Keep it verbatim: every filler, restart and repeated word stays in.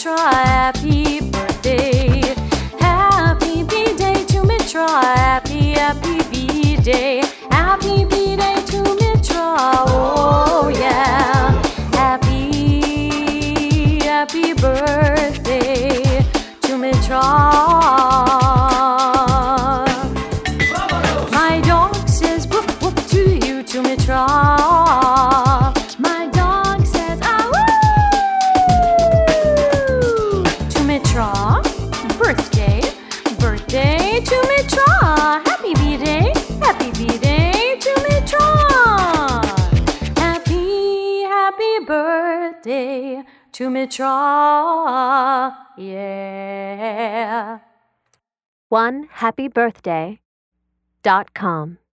Mitra. Happy birthday. Happy B-Day to Mitra. Happy, happy B-Day. Happy B-Day to Mitra. Oh yeah. Happy, happy birthday to Mitra. My dog says woof woof to you, to Mitra. My dog says ah woo to Mitra. Birthday, birthday to Mitra. Happy B-Day, happy B-Day to Mitra. Happy, happy birthday to Mitra. Yeah. one happy birthday dot com